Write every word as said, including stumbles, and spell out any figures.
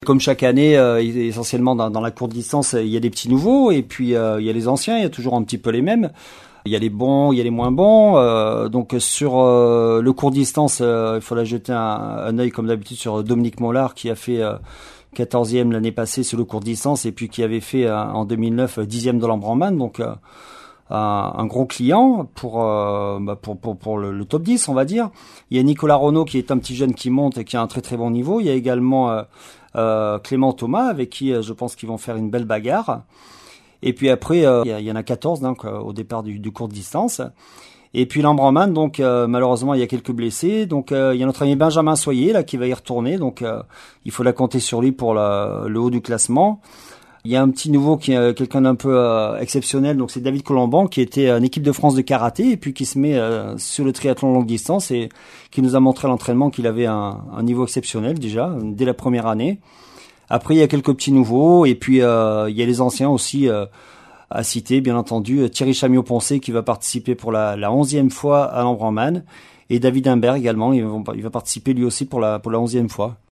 Comme chaque année, euh, essentiellement dans, dans la courte distance, il y a des petits nouveaux et puis euh, il y a les anciens, il y a toujours un petit peu les mêmes. Il y a les bons, il y a les moins bons. Euh, donc sur euh, le court distance, euh, il faudra jeter un, un œil comme d'habitude sur Dominique Mollard qui a fait euh, quatorzième l'année passée sur le court distance et puis qui avait fait euh, en deux mille neuf dixième de l'Ambrandman. Donc euh, un, un gros client pour, euh, bah pour, pour, pour le, le top dix, on va dire. Il y a Nicolas Renaud qui est un petit jeune qui monte et qui a un très très bon niveau. Il y a également euh, euh, Clément Thomas avec qui euh, je pense qu'ils vont faire une belle bagarre. Et puis après, euh, il y en a quatorze donc, euh, au départ du, du court distance. Et puis l'Ambrandman, donc euh, malheureusement il y a quelques blessés. Donc euh, il y a notre ami Benjamin Soyer là qui va y retourner. Donc euh, il faut la compter sur lui pour la, le haut du classement. Il y a un petit nouveau qui est quelqu'un d'un peu euh, exceptionnel, donc c'est David Colomban qui était en équipe de France de karaté et puis qui se met euh, sur le triathlon longue distance et qui nous a montré à l'entraînement qu'il avait un, un niveau exceptionnel déjà dès la première année. Après il y a quelques petits nouveaux et puis euh, il y a les anciens aussi euh, à citer bien entendu. Thierry Chamiot-Poncé qui va participer pour la, la onzième fois à l'Ambrandman et David Imbert également, il va, il va participer lui aussi pour la pour la onzième fois.